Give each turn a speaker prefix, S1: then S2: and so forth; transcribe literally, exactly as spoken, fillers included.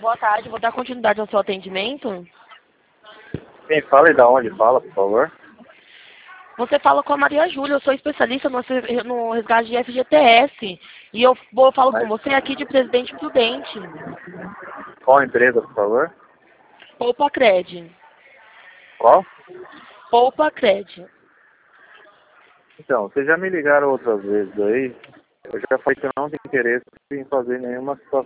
S1: boa tarde. Vou dar continuidade ao seu atendimento.
S2: Quem fala e da onde fala, por favor?
S1: Você fala com a Maria Júlia, eu sou especialista no, no resgate de F G T S. E eu vou falar
S2: Mas
S1: com você aqui de Presidente Prudente.
S2: qual empresa, por favor?
S1: Poupa Cred.
S2: Qual?
S1: Poupa Cred.
S2: Então, vocês já me ligaram outras vezes aí. Eu já falei que eu não tenho interesse em fazer nenhuma situação